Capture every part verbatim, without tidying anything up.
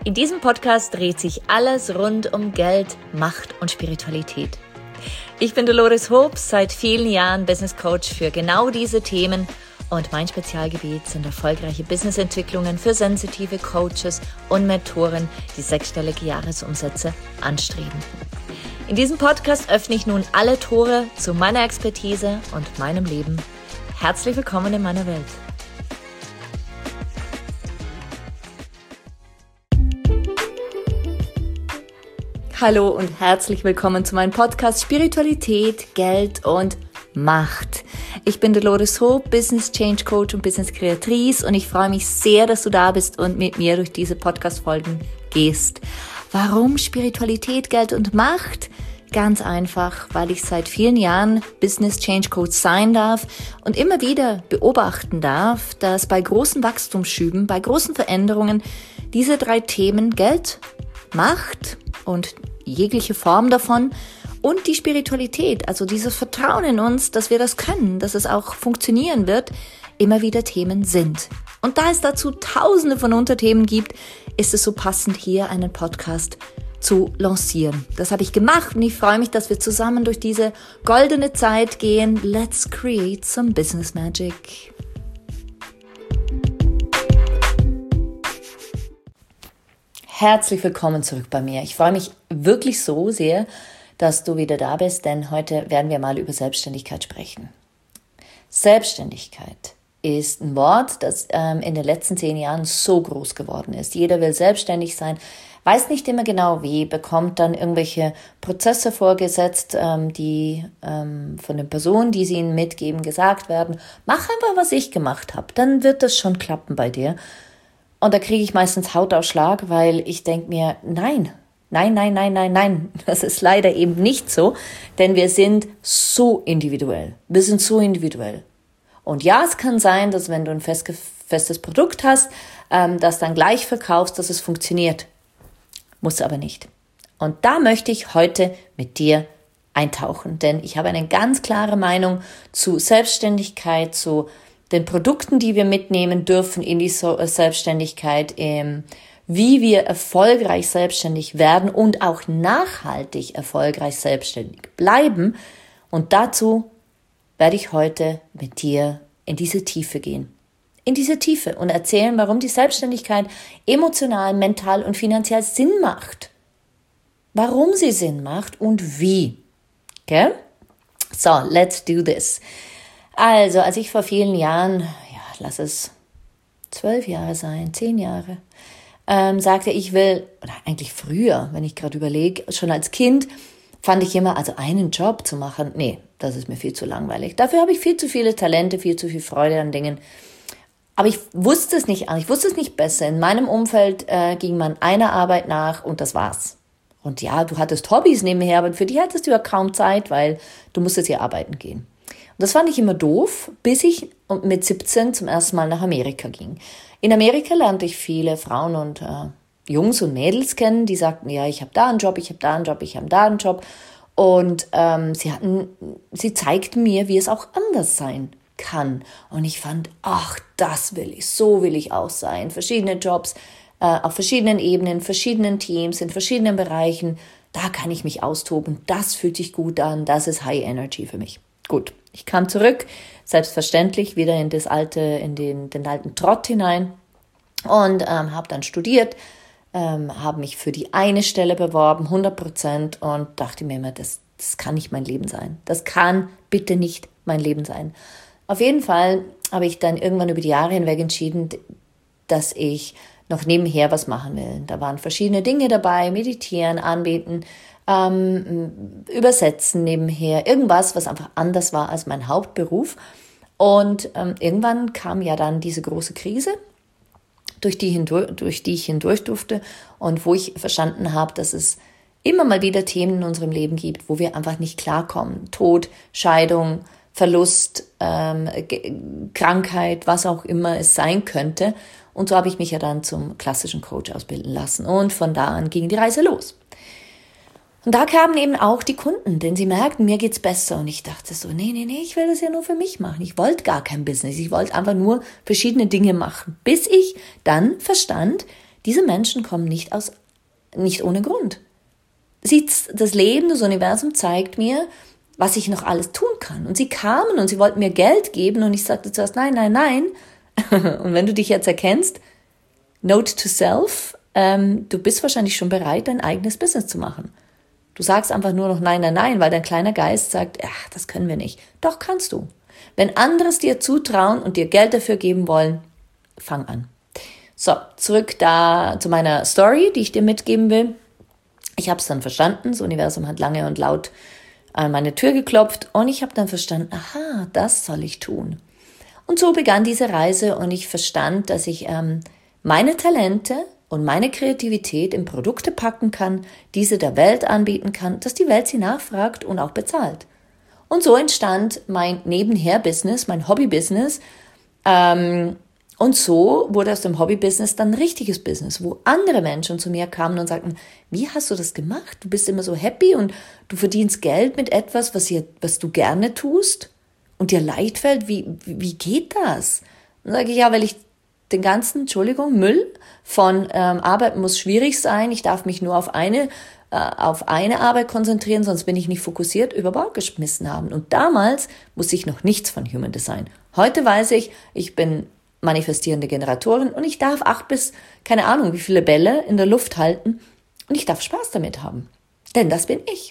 In diesem Podcast dreht sich alles rund um Geld, Macht und Spiritualität. Ich bin Dolores Hobbs, seit vielen Jahren Business Coach für genau diese Themen und mein Spezialgebiet sind erfolgreiche Businessentwicklungen für sensitive Coaches und Mentoren, die sechsstellige Jahresumsätze anstreben. In diesem Podcast öffne ich nun alle Tore zu meiner Expertise und meinem Leben. Herzlich willkommen in meiner Welt. Hallo und herzlich willkommen zu meinem Podcast Spiritualität, Geld und Macht. Ich bin Dolores Hobbs, Business Change Coach und Business Kreatrice und ich freue mich sehr, dass du da bist und mit mir durch diese Podcast-Folgen gehst. Warum Spiritualität, Geld und Macht? Ganz einfach, weil ich seit vielen Jahren Business Change Coach sein darf und immer wieder beobachten darf, dass bei großen Wachstumsschüben, bei großen Veränderungen diese drei Themen Geld, Macht und jegliche Form davon und die Spiritualität, also dieses Vertrauen in uns, dass wir das können, dass es auch funktionieren wird, immer wieder Themen sind. Und da es dazu tausende von Unterthemen gibt, ist es so passend, hier einen Podcast zu lancieren. Das habe ich gemacht und ich freue mich, dass wir zusammen durch diese goldene Zeit gehen. Let's create some business magic. Herzlich willkommen zurück bei mir. Ich freue mich wirklich so sehr, dass du wieder da bist, denn heute werden wir mal über Selbstständigkeit sprechen. Selbstständigkeit ist ein Wort, das ähm, in den letzten zehn Jahren so groß geworden ist. Jeder will selbstständig sein, weiß nicht immer genau wie, bekommt dann irgendwelche Prozesse vorgesetzt, ähm, die ähm, von den Personen, die sie ihnen mitgeben, gesagt werden. Mach einfach, was ich gemacht habe, dann wird das schon klappen bei dir. Und da kriege ich meistens Hautausschlag, weil ich denke mir, nein, nein, nein, nein, nein, nein. Das ist leider eben nicht so, denn wir sind so individuell. Wir sind so individuell. Und ja, es kann sein, dass wenn du ein fest, festes Produkt hast, ähm, das dann gleich verkaufst, dass es funktioniert. Muss aber nicht. Und da möchte ich heute mit dir eintauchen, denn ich habe eine ganz klare Meinung zu Selbstständigkeit, zu den Produkten, die wir mitnehmen dürfen in die Selbstständigkeit, wie wir erfolgreich selbstständig werden und auch nachhaltig erfolgreich selbstständig bleiben. Und dazu werde ich heute mit dir in diese Tiefe gehen. In diese Tiefe und erzählen, warum die Selbstständigkeit emotional, mental und finanziell Sinn macht. Warum sie Sinn macht und wie. Okay? So, let's do this. Also, als ich vor vielen Jahren, ja, lass es zwölf Jahre sein, zehn Jahre, ähm, sagte, ich will, oder eigentlich früher, wenn ich gerade überlege, schon als Kind fand ich immer, also einen Job zu machen, nee, das ist mir viel zu langweilig. Dafür habe ich viel zu viele Talente, viel zu viel Freude an Dingen. Aber ich wusste es nicht, ich wusste es nicht besser. In meinem Umfeld äh, ging man einer Arbeit nach und das war's. Und ja, du hattest Hobbys nebenher, aber für die hattest du ja kaum Zeit, weil du musstest ja arbeiten gehen. Und das fand ich immer doof, bis ich mit siebzehn zum ersten Mal nach Amerika ging. In Amerika lernte ich viele Frauen und äh, Jungs und Mädels kennen, die sagten, ja, ich habe da einen Job, ich habe da einen Job, ich habe da einen Job. Und ähm, sie hatten, sie zeigten mir, wie es auch anders sein kann. Und ich fand, ach, das will ich, so will ich auch sein. Verschiedene Jobs, äh, auf verschiedenen Ebenen, verschiedenen Teams, in verschiedenen Bereichen. Da kann ich mich austoben. Das fühlt sich gut an. Das ist High Energy für mich. Gut, ich kam zurück, selbstverständlich wieder in das alte, in den, den alten Trott hinein und ähm, habe dann studiert, ähm, habe mich für die eine Stelle beworben, hundert Prozent und dachte mir immer, das, das kann nicht mein Leben sein. Das kann bitte nicht mein Leben sein. Auf jeden Fall habe ich dann irgendwann über die Jahre hinweg entschieden, dass ich noch nebenher was machen will. Da waren verschiedene Dinge dabei, meditieren, anbeten, ähm, übersetzen nebenher, irgendwas, was einfach anders war als mein Hauptberuf. Und ähm, irgendwann kam ja dann diese große Krise, durch die, hindurch, durch die ich hindurch durfte und wo ich verstanden habe, dass es immer mal wieder Themen in unserem Leben gibt, wo wir einfach nicht klarkommen. Tod, Scheidung, Verlust, ähm, G- Krankheit, was auch immer es sein könnte. Und so habe ich mich ja dann zum klassischen Coach ausbilden lassen. Und von da an ging die Reise los. Und da kamen eben auch die Kunden, denn sie merkten, mir geht's besser. Und ich dachte so, nee, nee, nee, ich will das ja nur für mich machen. Ich wollte gar kein Business. Ich wollte einfach nur verschiedene Dinge machen. Bis ich dann verstand, Diese Menschen kommen nicht aus, nicht ohne Grund. Sie, das Leben, das Universum zeigt mir, was ich noch alles tun kann. Und sie kamen und sie wollten mir Geld geben und ich sagte zuerst, nein, nein, nein. Und wenn du dich jetzt erkennst, note to self, ähm, du bist wahrscheinlich schon bereit, dein eigenes Business zu machen. Du sagst einfach nur noch nein, nein, nein, weil dein kleiner Geist sagt, ach, das können wir nicht. Doch, kannst du. Wenn andere es dir zutrauen und dir Geld dafür geben wollen, fang an. So, zurück da zu meiner Story, die ich dir mitgeben will. Ich habe es dann verstanden, das Universum hat lange und laut an meine Tür geklopft und ich habe dann verstanden, aha, das soll ich tun. Und so begann diese Reise und ich verstand, dass ich ähm, meine Talente und meine Kreativität in Produkte packen kann, diese der Welt anbieten kann, dass die Welt sie nachfragt und auch bezahlt. Und so entstand mein Nebenher-Business, mein Hobby-Business. Ähm, und so wurde aus dem Hobby-Business dann ein richtiges Business, wo andere Menschen zu mir kamen und sagten, wie hast du das gemacht? Du bist immer so happy und du verdienst Geld mit etwas, was, ihr, was du gerne tust und dir leicht fällt. Wie, wie geht das? Dann sage ich, ja, weil ich den ganzen, Entschuldigung, Müll von ähm, Arbeit muss schwierig sein. Ich darf mich nur auf eine, äh, auf eine Arbeit konzentrieren, sonst bin ich nicht fokussiert, über Bord geschmissen haben. Und damals wusste ich noch nichts von Human Design. Heute weiß ich, ich bin manifestierende Generatorin und ich darf acht bis, keine Ahnung, wie viele Bälle in der Luft halten und ich darf Spaß damit haben. Denn das bin ich.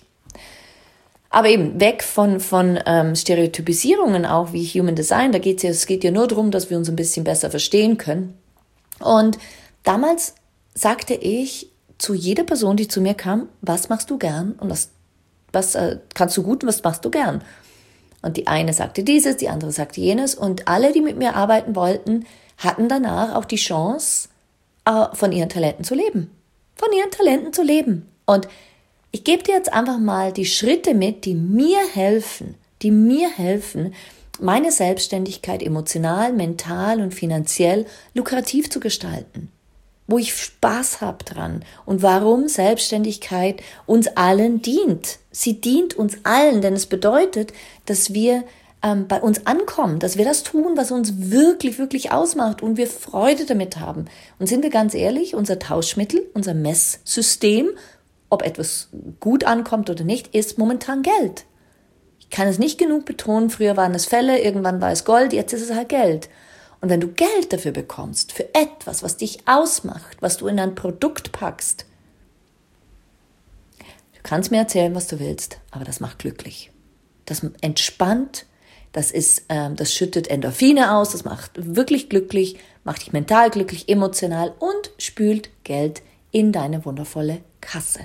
Aber eben weg von, von ähm, Stereotypisierungen auch wie Human Design, da geht's ja, es geht ja nur darum, dass wir uns ein bisschen besser verstehen können. Und damals sagte ich zu jeder Person, die zu mir kam, was machst du gern und was, was äh, kannst du gut und was machst du gern? Und die eine sagte dieses, die andere sagte jenes und alle, die mit mir arbeiten wollten, hatten danach auch die Chance, äh, von ihren Talenten zu leben. Von ihren Talenten zu leben. Und ich gebe dir jetzt einfach mal die Schritte mit, die mir helfen, die mir helfen, meine Selbstständigkeit emotional, mental und finanziell lukrativ zu gestalten. Wo ich Spaß habe dran und warum Selbstständigkeit uns allen dient. Sie dient uns allen, denn es bedeutet, dass wir ähm, bei uns ankommen, dass wir das tun, was uns wirklich, wirklich ausmacht und wir Freude damit haben. Und sind wir ganz ehrlich, unser Tauschmittel, unser Messsystem, ob etwas gut ankommt oder nicht, ist momentan Geld. Ich kann es nicht genug betonen, früher waren es Fälle, irgendwann war es Gold, jetzt ist es halt Geld. Und wenn du Geld dafür bekommst, für etwas, was dich ausmacht, was du in ein Produkt packst, du kannst mir erzählen, was du willst, aber das macht glücklich. Das entspannt, das ist, ähm, das schüttet Endorphine aus, das macht wirklich glücklich, macht dich mental glücklich, emotional und spült Geld in deine wundervolle Kasse.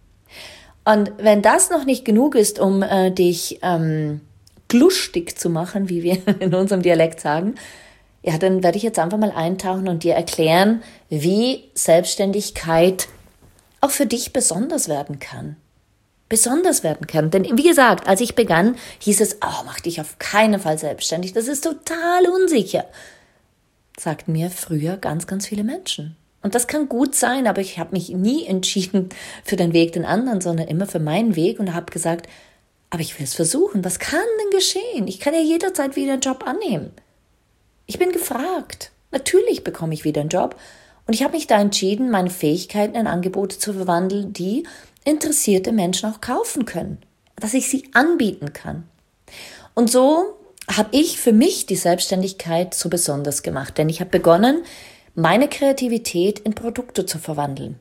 Und wenn das noch nicht genug ist, um äh, dich ähm, glustig zu machen, wie wir in unserem Dialekt sagen, ja, dann werde ich jetzt einfach mal eintauchen und dir erklären, wie Selbstständigkeit auch für dich besonders werden kann. Besonders werden kann. Denn wie gesagt, als ich begann, hieß es, oh, mach dich auf keinen Fall selbstständig. Das ist total unsicher. Sagten mir früher ganz, ganz viele Menschen. Und das kann gut sein, aber ich habe mich nie entschieden für den Weg den anderen, sondern immer für meinen Weg und habe gesagt, aber ich will es versuchen. Was kann denn geschehen? Ich kann ja jederzeit wieder einen Job annehmen. Ich bin gefragt. Natürlich bekomme ich wieder einen Job. Und ich habe mich da entschieden, meine Fähigkeiten in Angebote zu verwandeln, die interessierte Menschen auch kaufen können. Dass ich sie anbieten kann. Und so habe ich für mich die Selbstständigkeit so besonders gemacht. Denn ich habe begonnen, meine Kreativität in Produkte zu verwandeln.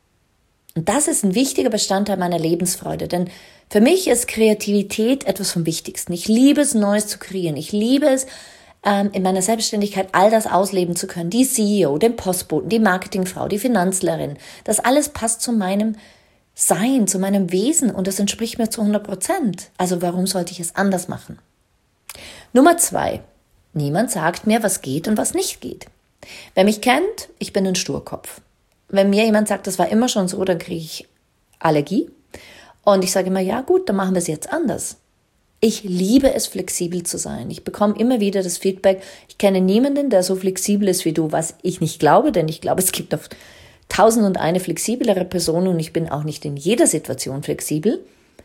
Und das ist ein wichtiger Bestandteil meiner Lebensfreude. Denn für mich ist Kreativität etwas vom Wichtigsten. Ich liebe es, Neues zu kreieren. Ich liebe es, in meiner Selbstständigkeit all das ausleben zu können. Die C E O, den Postboten, die Marketingfrau, die Finanzlerin. Das alles passt zu meinem Sein, zu meinem Wesen und das entspricht mir zu hundert Prozent. Also warum sollte ich es anders machen? Nummer zwei. Niemand sagt mir, was geht und was nicht geht. Wer mich kennt, ich bin ein Sturkopf. Wenn mir jemand sagt, das war immer schon so, dann kriege ich Allergie. Und ich sage immer, ja gut, dann machen wir es jetzt anders. Ich liebe es, flexibel zu sein. Ich bekomme immer wieder das Feedback, ich kenne niemanden, der so flexibel ist wie du, was ich nicht glaube, denn ich glaube, es gibt noch tausend und eine flexiblere Person und ich bin auch nicht in jeder Situation flexibel.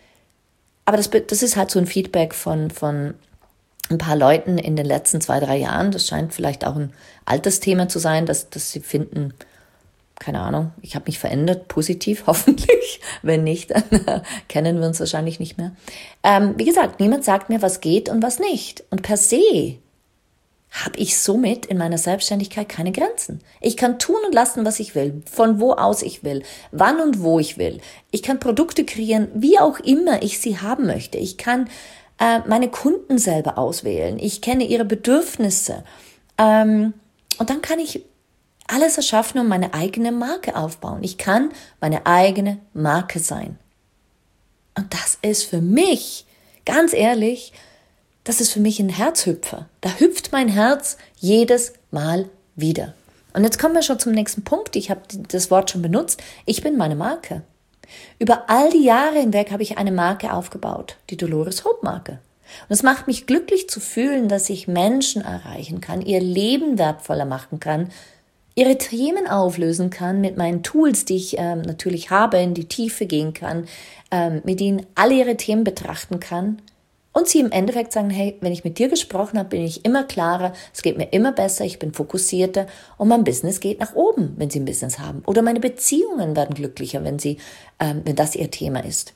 Aber das, das ist halt so ein Feedback von, von ein paar Leuten in den letzten zwei, drei Jahren. Das scheint vielleicht auch ein altes Thema zu sein, dass, dass sie finden, keine Ahnung, ich habe mich verändert, positiv hoffentlich. Wenn nicht, dann äh, kennen wir uns wahrscheinlich nicht mehr. Ähm, wie gesagt, niemand sagt mir, was geht und was nicht. Und per se habe ich somit in meiner Selbstständigkeit keine Grenzen. Ich kann tun und lassen, was ich will, von wo aus ich will, wann und wo ich will. Ich kann Produkte kreieren, wie auch immer ich sie haben möchte. Ich kann äh, meine Kunden selber auswählen. Ich kenne ihre Bedürfnisse. Ähm, und dann kann ich alles erschaffen und meine eigene Marke aufbauen. Ich kann meine eigene Marke sein. Und das ist für mich, ganz ehrlich, das ist für mich ein Herzhüpfer. Da hüpft mein Herz jedes Mal wieder. Und jetzt kommen wir schon zum nächsten Punkt. Ich habe das Wort schon benutzt. Ich bin meine Marke. Über all die Jahre hinweg habe ich eine Marke aufgebaut, die Dolores Hope Marke. Und es macht mich glücklich zu fühlen, dass ich Menschen erreichen kann, ihr Leben wertvoller machen kann, ihre Themen auflösen kann mit meinen Tools, die ich ähm, natürlich habe, in die Tiefe gehen kann, ähm, mit ihnen alle ihre Themen betrachten kann. Und sie im Endeffekt sagen, hey, wenn ich mit dir gesprochen habe, bin ich immer klarer, es geht mir immer besser, ich bin fokussierter und mein Business geht nach oben, wenn sie ein Business haben. Oder meine Beziehungen werden glücklicher, wenn sie, ähm, wenn das ihr Thema ist.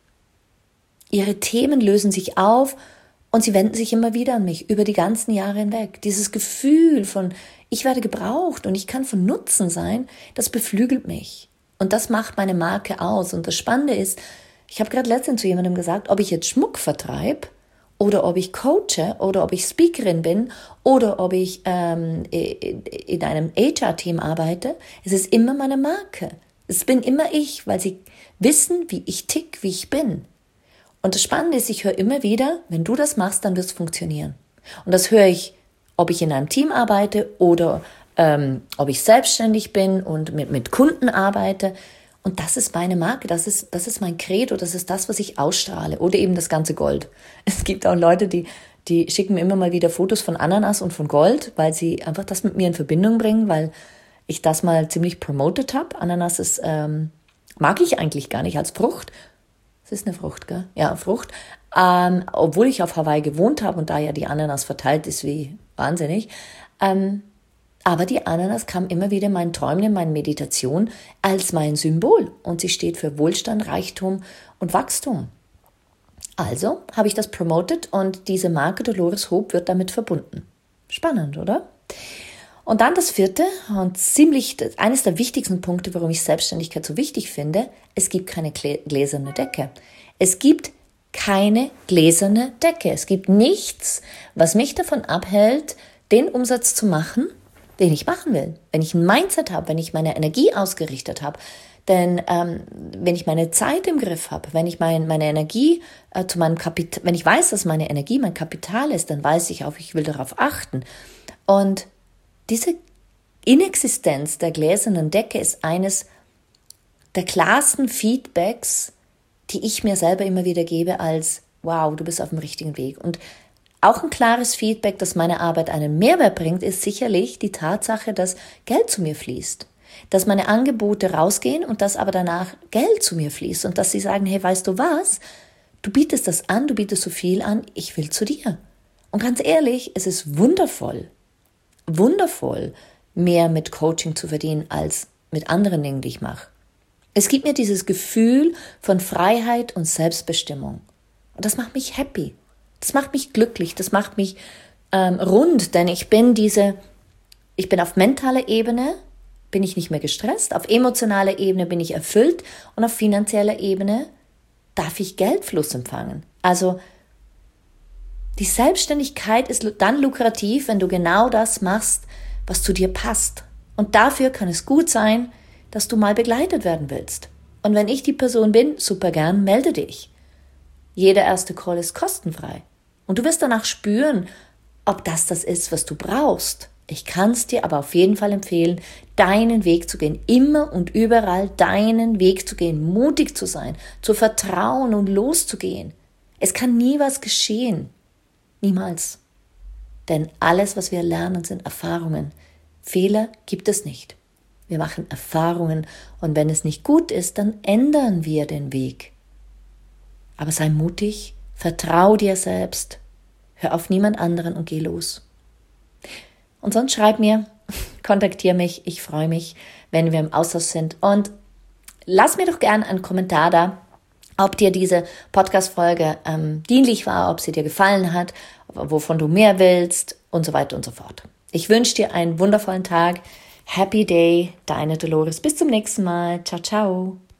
Ihre Themen lösen sich auf und sie wenden sich immer wieder an mich, über die ganzen Jahre hinweg. Dieses Gefühl von, ich werde gebraucht und ich kann von Nutzen sein, das beflügelt mich. Und das macht meine Marke aus. Und das Spannende ist, ich habe gerade letztens zu jemandem gesagt, ob ich jetzt Schmuck vertreibe oder ob ich coache oder ob ich Speakerin bin oder ob ich ähm, in einem H R-Team arbeite. Es ist immer meine Marke. Es bin immer ich, weil sie wissen, wie ich tick, wie ich bin. Und das Spannende ist, ich höre immer wieder, wenn du das machst, dann wird es funktionieren. Und das höre ich, ob ich in einem Team arbeite oder ähm, ob ich selbstständig bin und mit, mit Kunden arbeite. Und das ist meine Marke, das ist, das ist mein Credo, das ist das, was ich ausstrahle. Oder eben das ganze Gold. Es gibt auch Leute, die, die schicken mir immer mal wieder Fotos von Ananas und von Gold, weil sie einfach das mit mir in Verbindung bringen, weil ich das mal ziemlich promotet habe. Ananas ist, ähm, mag ich eigentlich gar nicht als Frucht. Es ist eine Frucht, gell? Ja, Frucht. Ähm, obwohl ich auf Hawaii gewohnt habe und da ja die Ananas verteilt ist wie wahnsinnig. Ähm, Aber die Ananas kam immer wieder in meinen Träumen, in meinen Meditationen als mein Symbol. Und sie steht für Wohlstand, Reichtum und Wachstum. Also habe ich das promotet und diese Marke Dolores Hope wird damit verbunden. Spannend, oder? Und dann das vierte und ziemlich eines der wichtigsten Punkte, warum ich Selbstständigkeit so wichtig finde, es gibt keine gläserne Decke. Es gibt keine gläserne Decke. Es gibt nichts, was mich davon abhält, den Umsatz zu machen, den ich machen will. Wenn ich ein Mindset habe, wenn ich meine Energie ausgerichtet habe, denn ähm, wenn ich meine Zeit im Griff habe, wenn ich mein, meine Energie äh, zu meinem Kapital, wenn ich weiß, dass meine Energie mein Kapital ist, dann weiß ich auch, ich will darauf achten. Und diese Inexistenz der gläsernen Decke ist eines der klarsten Feedbacks, die ich mir selber immer wieder gebe als, wow, du bist auf dem richtigen Weg. Und auch ein klares Feedback, dass meine Arbeit einen Mehrwert bringt, ist sicherlich die Tatsache, dass Geld zu mir fließt. Dass meine Angebote rausgehen und dass aber danach Geld zu mir fließt. Und dass sie sagen, hey, weißt du was? Du bietest das an, du bietest so viel an, ich will zu dir. Und ganz ehrlich, es ist wundervoll, wundervoll, mehr mit Coaching zu verdienen als mit anderen Dingen, die ich mache. Es gibt mir dieses Gefühl von Freiheit und Selbstbestimmung. Und das macht mich happy. Das macht mich glücklich, das macht mich ähm, rund, denn ich bin diese, ich bin auf mentaler Ebene, bin ich nicht mehr gestresst, auf emotionaler Ebene bin ich erfüllt und auf finanzieller Ebene darf ich Geldfluss empfangen. Also die Selbstständigkeit ist dann lukrativ, wenn du genau das machst, was zu dir passt. Und dafür kann es gut sein, dass du mal begleitet werden willst. Und wenn ich die Person bin, super gern, melde dich. Jeder erste Call ist kostenfrei. Und du wirst danach spüren, ob das das ist, was du brauchst. Ich kann es dir aber auf jeden Fall empfehlen, deinen Weg zu gehen, immer und überall deinen Weg zu gehen, mutig zu sein, zu vertrauen und loszugehen. Es kann nie was geschehen. Niemals. Denn alles, was wir lernen, sind Erfahrungen. Fehler gibt es nicht. Wir machen Erfahrungen und wenn es nicht gut ist, dann ändern wir den Weg. Aber sei mutig, vertrau dir selbst, hör auf niemand anderen und geh los. Und sonst schreib mir, kontaktiere mich. Ich freue mich, wenn wir im Austausch sind. Und lass mir doch gerne einen Kommentar da, ob dir diese Podcast-Folge ähm, dienlich war, ob sie dir gefallen hat, wovon du mehr willst und so weiter und so fort. Ich wünsche dir einen wundervollen Tag. Happy Day, deine Dolores. Bis zum nächsten Mal. Ciao, ciao.